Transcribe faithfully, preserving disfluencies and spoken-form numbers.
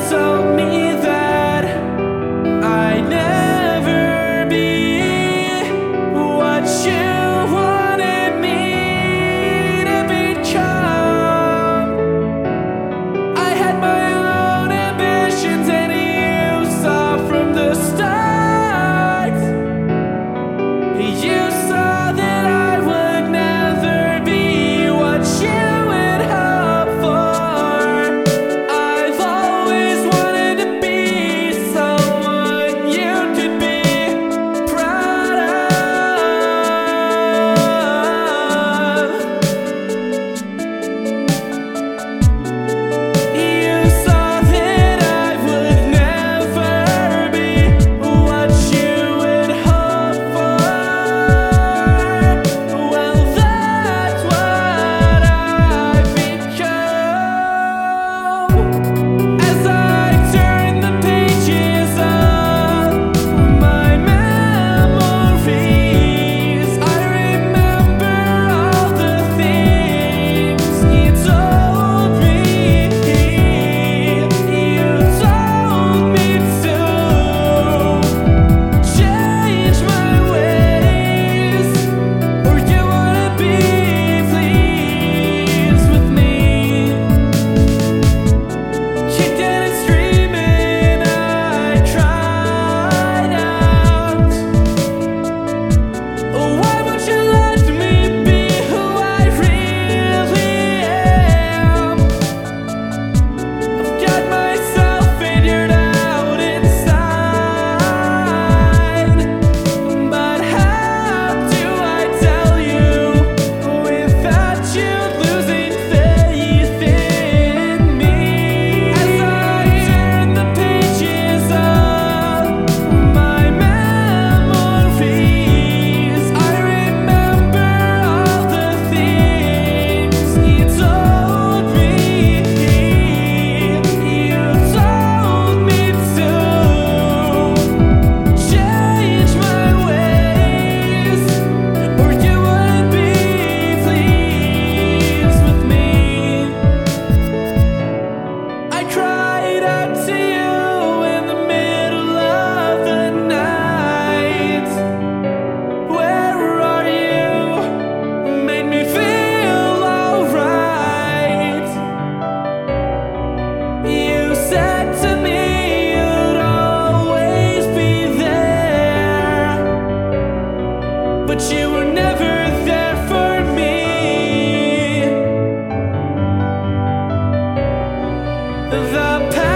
told me that I'd never be what you wanted me to become. I had my own ambitions and you saw from the start. You saw that I would never be what you would hope for. I've always wanted to be someone you could be proud of. You saw that I would never be what you would hope for. Well, that's what I've become. As I turn the pages of my memories, I remember all the things you told me. You told me to change my ways, or you wouldn't be pleased with me. Kicked and screaming, I cried out. Why won't you let me be who I really am? I've got myself figured out inside, but how do I tell you without you losing faith in me? As I turn the pages of my memories, I remember all the things you told me. You told me to change my ways, or you wouldn't be pleased with me. I cried out to you in the middle of the night. Where are you? Made me feel alright. You said to me you'd always be there, but you were never there for me. The